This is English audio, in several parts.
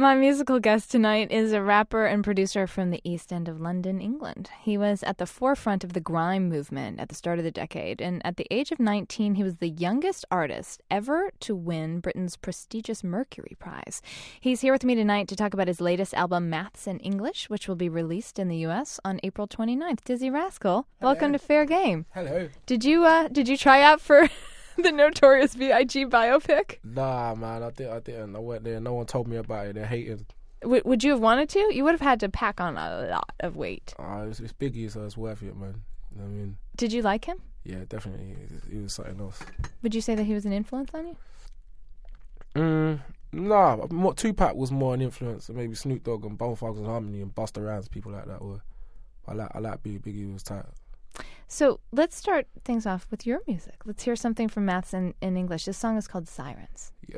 My musical guest tonight is a rapper and producer from the East End of London, England. He was at the forefront of the grime movement at the start of the decade, and at the age of 19, he was the youngest artist ever to win Britain's prestigious Mercury Prize. He's here with me tonight to talk about his latest album, Maths in English, which will be released in the U.S. on April 29th. Dizzy Rascal, welcome to Fair Game. Hello. Did you try out for the Notorious B.I.G. biopic? Nah, man, I didn't. I went there. No one told me about it. They hated. Would you have wanted to? You would have had to pack on a lot of weight. It's Biggie, so it's worth it, man. You know what I mean? Did you like him? Yeah, definitely. He was something else. Would you say that he was an influence on you? Nah, Tupac was more an influence. Maybe Snoop Dogg and Bone Thugs and Harmony and Busta Rhymes, people like that were. I like Biggie. Biggie was tight. So let's start things off with your music. Let's hear something from Maths in English. This song is called Sirens. Yep.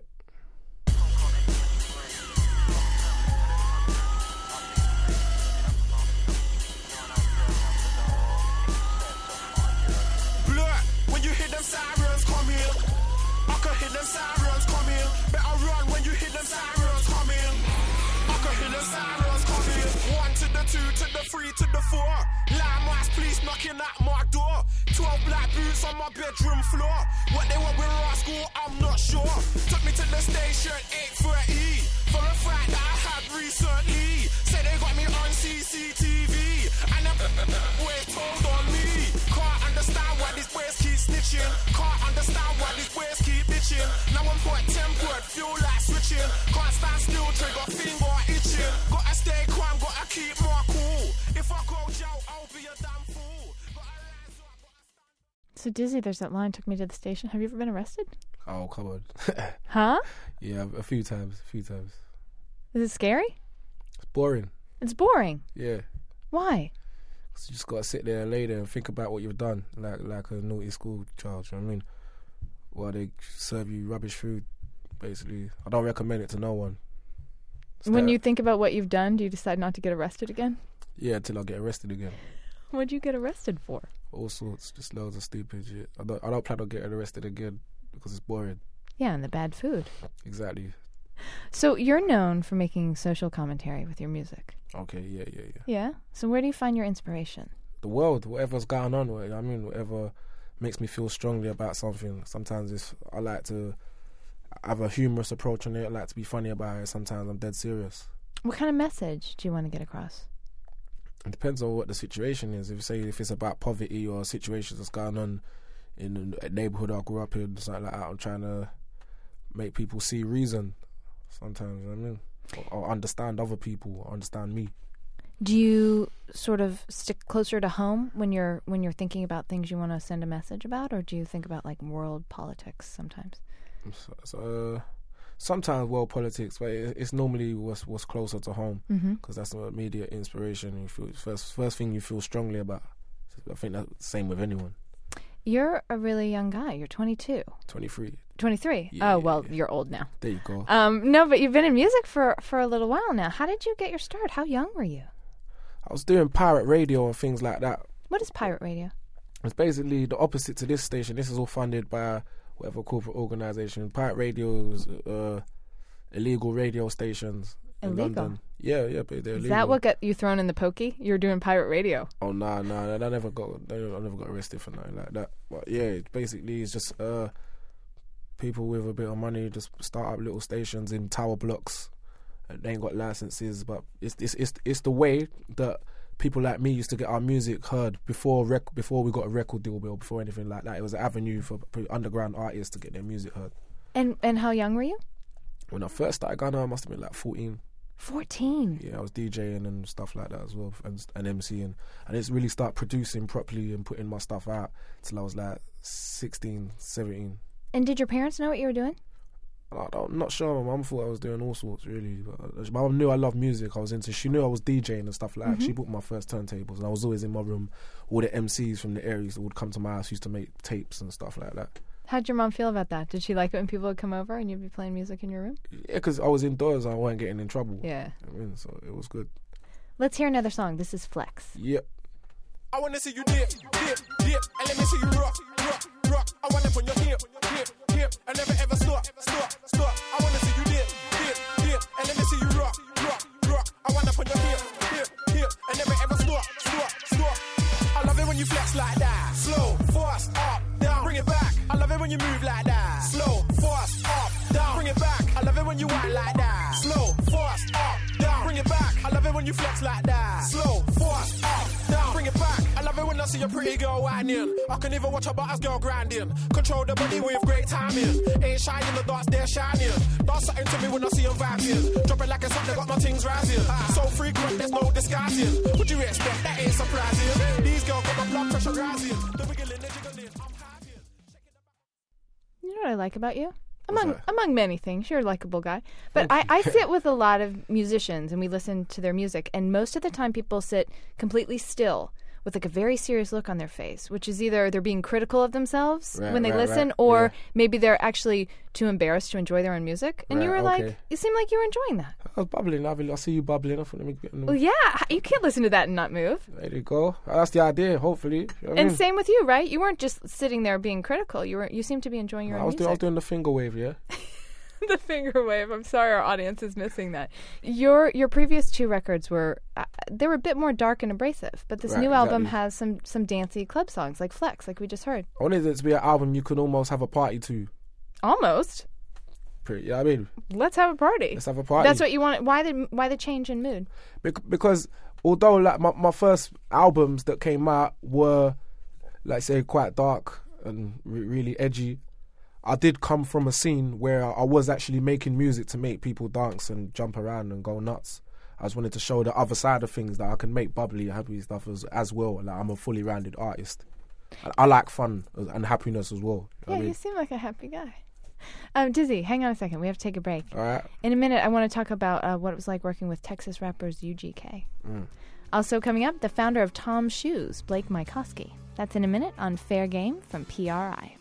Blood, when you hear them sirens come here, I can hear them sirens come here. Better run when you hear them sirens come here. I can hear them sirens come here. 1 to the 2 to the 3 to the 4. Landmass police knocking at my door. 12 black boots on my bedroom floor. What they want with Rascal, I'm not sure. Took me to the station 8:30 for a fight that I had recently. Say they got me on CCTV and them boys told on me. Can't understand why these boys keep snitching. Can't understand why these boys keep bitching. Now I'm quite tempered, feel like switching. Can't stand still, trigger finger itching. Gotta stay calm, gotta keep my cool. If I go jail, I'll be a damn fool. So Dizzy, there's that line, took me to the station. Have you ever been arrested? Oh, come on. Huh? Yeah, a few times. Is it scary? It's boring. It's boring. Yeah. Why? 'Cause you just gotta sit there and lay there and think about what you've done, like a naughty school child. You know what I mean? While they serve you rubbish food, basically. I don't recommend it to no one. When you think about what you've done, do you decide not to get arrested again? Yeah, until I get arrested again. What'd you get arrested for? All sorts, just loads of stupid shit. I don't plan on getting arrested again because it's boring. Yeah, and the bad food. Exactly. So you're known for making social commentary with your music. Okay, yeah. Yeah? So where do you find your inspiration? The world, whatever's going on, whatever makes me feel strongly about something. Sometimes I like to have a humorous approach on it. I like to be funny about it. Sometimes I'm dead serious. What kind of message do you want to get across? It depends on what the situation is. If it's about poverty or situations that's going on in a neighborhood I grew up in, something like that, I'm trying to make people see reason sometimes, you know what I mean? Or understand other people, or understand me. Do you sort of stick closer to home when you're thinking about things you want to send a message about, or do you think about like world politics sometimes? So sometimes world politics, but it's normally what's closer to home, because that's the immediate inspiration. You feel first thing you feel strongly about. I think that's the same with anyone. You're a really young guy. You're 22. 23. 23? Yeah, oh, well, yeah. You're old now. There you go. No, but you've been in music for a little while now. How did you get your start? How young were you? I was doing pirate radio and things like that. What is pirate radio? It's basically the opposite to this station. This is all funded by whatever corporate organisation. Pirate radio is illegal radio stations in Illegal? London. Yeah, but they're illegal. Is that what got you thrown in the pokey? You were doing pirate radio? Oh, nah, I never got arrested for nothing like that. But yeah, basically it's just people with a bit of money just start up little stations in tower blocks. And they ain't got licenses, but it's the way that people like me used to get our music heard before we got a record deal, or before anything like that. It was an avenue for underground artists to get their music heard. And how young were you? When I first started going on, I must have been like 14. 14? Yeah, I was DJing and stuff like that as well, and MCing. I didn't really start producing properly and putting my stuff out till I was like 16, 17. And did your parents know what you were doing? I'm not sure. My mum thought I was doing all sorts, really. But my mum knew I loved music. She knew I was DJing and stuff like that. She bought my first turntables, and I was always in my room. All the MCs from the areas that would come to my house used to make tapes and stuff like that. How'd your mom feel about that? Did she like it when people would come over and you'd be playing music in your room? Yeah, because I was indoors and I wasn't getting in trouble. Yeah. So it was good. Let's hear another song. This is Flex. Yep. I wanna see you dip, and let me see you rock. I wanna put your hip, and never ever stop. I wanna see you dip, dip, and let me see you rock, rock, rock. I wind up on your hip, hip, hip, and never ever stop, stop, stop. I love it when you flex like that. Slow, fast, up, down, bring it back. I love it when you move like that. Slow, fast, up, down, bring it back. I love it when you whine like that. Slow, fast, up, down, bring it back. I love it when you flex like that. Slow, fast, up, down, bring it back. I love it when I see a pretty girl whining. I can even watch a butters girl grinding. Control the body with great timing. Ain't shy in the dark, they're shining. Dance something to me when I see them vibing. Drop it like it's something, got my things rising. So frequent, there's no disguising. What you expect? That ain't surprising. These girls got my blood pressure rising. The wiggling, the jiggling, I'm hiding. You know what I like about you? Among many things, you're a likable guy. But I sit with a lot of musicians and we listen to their music, and most of the time people sit completely still with like a very serious look on their face, which is either they're being critical of themselves when they listen, or maybe they're actually too embarrassed to enjoy their own music. And you were like, you seemed like you were enjoying that. I was bubbling. I see you bubbling. I thought, let me get well, yeah, you can't listen to that and not move. There you go. That's the idea, hopefully. You know what I mean? Same with you, right? You weren't just sitting there being critical. You seemed to be enjoying your own music. I was doing the finger wave, yeah. The finger wave. I'm sorry our audience is missing that. Your previous two records were they were a bit more dark and abrasive, but this new album has some dancey club songs like Flex, like we just heard. I wanted it to be an album you could almost have a party to. Almost. Pretty, yeah, I mean, let's have a party. Let's have a party. That's what you want. Why the change in mood? Because although like my first albums that came out were, like say, quite dark and really edgy, I did come from a scene where I was actually making music to make people dance and jump around and go nuts. I just wanted to show the other side of things, that I can make bubbly, happy stuff as well. Like, I'm a fully rounded artist. I like fun and happiness as well. Yeah, you seem like a happy guy. Dizzy, hang on a second. We have to take a break. All right. In a minute, I want to talk about what it was like working with Texas rappers UGK. Also coming up, the founder of Tom's Shoes, Blake Mycoskie. That's in a minute on Fair Game from PRI.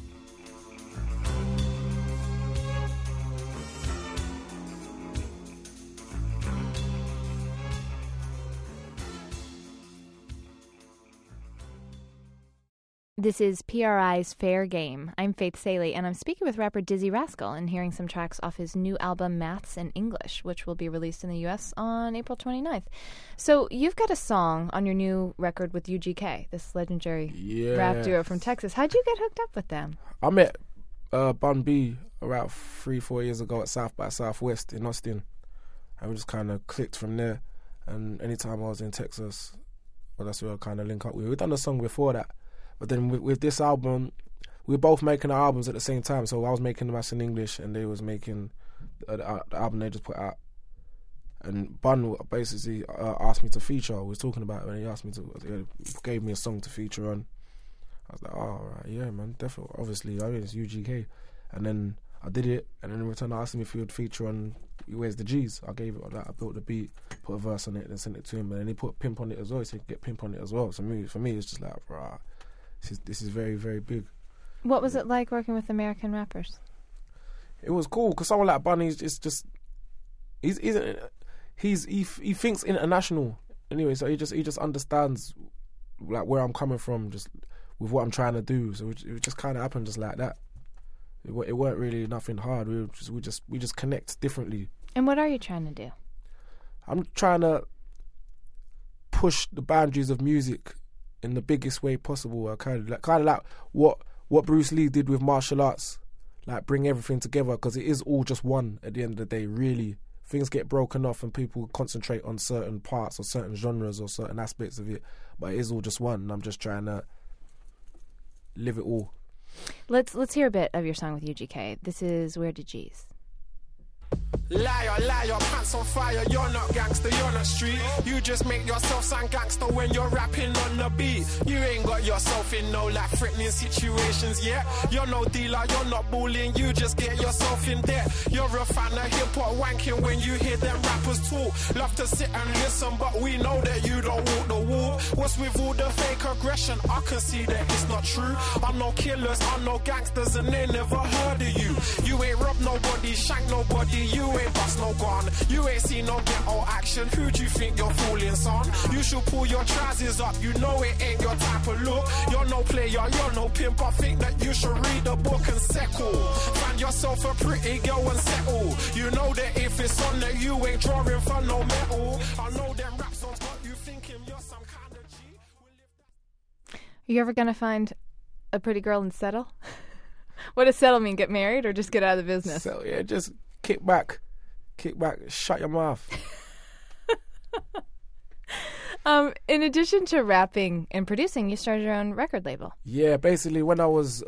This is PRI's Fair Game. I'm Faith Saley, and I'm speaking with rapper Dizzee Rascal and hearing some tracks off his new album, Maths in English, which will be released in the U.S. on April 29th. So you've got a song on your new record with UGK, this legendary rap duo from Texas. How'd you get hooked up with them? I met Bun B about 3-4 years ago at South by Southwest in Austin, and we just kind of clicked from there. And anytime I was in Texas, well, that's where I kind of link up with. We've done a song before that. But then with this album, we were both making our albums at the same time. So I was making the Maths in English, and they was making the album they just put out. And Bun basically asked me to feature. We was talking about it, and he asked me to, gave me a song to feature on. I was like, oh, all right, yeah, man, definitely. Obviously, I mean, it's UGK. And then I did it, and then in return, I asked him if he would feature on Where's the G's. I gave it all that. I built the beat, put a verse on it, and sent it to him. And then he put Pimp on it as well, so he could get Pimp on it as well. So for me, it's just like, rah. This is very, very big. What was it like working with American rappers? It was cool because someone like Bunny is just he thinks international anyway. So he just understands like where I'm coming from, just with what I'm trying to do. So it just kind of happened just like that. It weren't really nothing hard. We just connect differently. And what are you trying to do? I'm trying to push the boundaries of music in the biggest way possible. Kind of like what Bruce Lee did with martial arts, like bring everything together, because it is all just one at the end of the day. Really, things get broken off and people concentrate on certain parts or certain genres or certain aspects of it, but it is all just one. And I'm just trying to live it all. Let's hear a bit of your song with UGK. This is Where the G's. Liar, liar, pants on fire, you're not gangster, you're not street. You just make yourself sound gangster when you're rapping on the beat. You ain't got yourself in no like threatening situations yet. You're no dealer, you're not bullying, you just get yourself in debt. You're a fan of hip-hop wanking when you hear them rappers talk. Love to sit and listen, but we know that you don't walk the walk. What's with all the fake aggression? I can see that it's not true. I'm no killers, I'm no gangsters, and they never heard of you. You ain't robbed nobody, shanked nobody, you ain't bust no gun. You You ain't seen no ghetto action. Who do you think you're fooling, son? You should pull your trousers up. You know it ain't your type of look. You're no player, you're no pimp. I think that you should read the book and settle. Find yourself a pretty girl and settle. You know that if it's on that you ain't drawing for no metal. I know them rap songs got you thinking you're some kind of G. Are you ever going to find a pretty girl and settle? What does settle mean? Get married or just get out of the business? So yeah, just kick back, shut your mouth. In addition to rapping and producing, you started your own record label. Yeah, basically when I was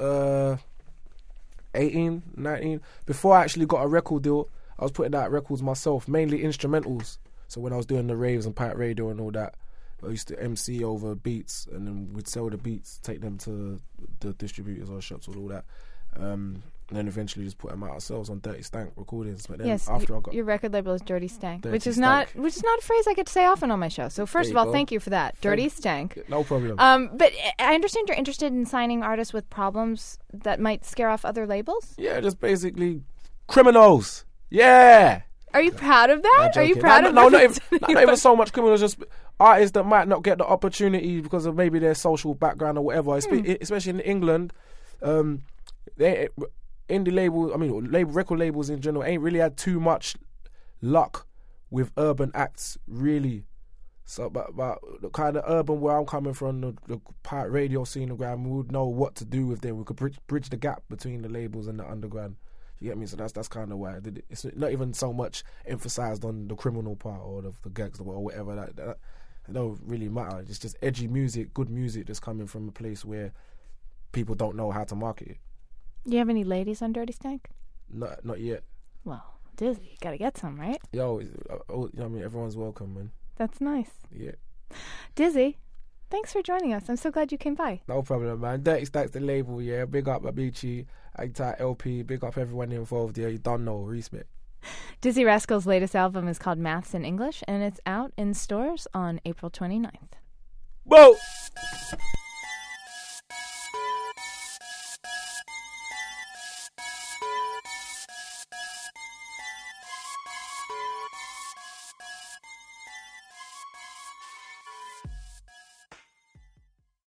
18, 19, before I actually got a record deal, I was putting out records myself, mainly instrumentals. So when I was doing the raves and pirate radio and all that, I used to MC over beats, and then we'd sell the beats, take them to the distributors or shops and all that. And then eventually just put them out ourselves on Dirty Stank recordings. But then Yes, after I got your record label is Dirty Stank, Dirty which is Stank. not a phrase I get to say often on my show. So first There of you all, go. thank you for that. Dirty Stank. no problem. But I understand you're interested in signing artists with problems that might scare off other labels. Yeah, just basically criminals. Yeah. Are you proud of that? No, Are you joking. proud of not representing even so much criminals, just artists that might not get the opportunity because of maybe their social background or whatever. Especially in England, indie labels, record labels in general, ain't really had too much luck with urban acts, really. So, but the kind of urban where I'm coming from, the pirate radio scene, we would know what to do with them. We could bridge the gap between the labels and the underground. You get me? So that's kind of why I did it. It's not even so much emphasised on the criminal part or the gangster or whatever. That it don't really matter. It's just edgy music, good music that's coming from a place where people don't know how to market it. Do you have any ladies on Dirty Stank? Not yet. Well, Dizzy, you got to get some, right? Yo, everyone's welcome, man. That's nice. Yeah. Dizzy, thanks for joining us. I'm so glad you came by. No problem, man. Dirty Stack's the label, yeah. Big up Abichi, Agta LP. Big up everyone involved, yeah. You don't know. Respect. Dizzy Rascal's latest album is called Maths in English, and it's out in stores on April 29th. Whoa!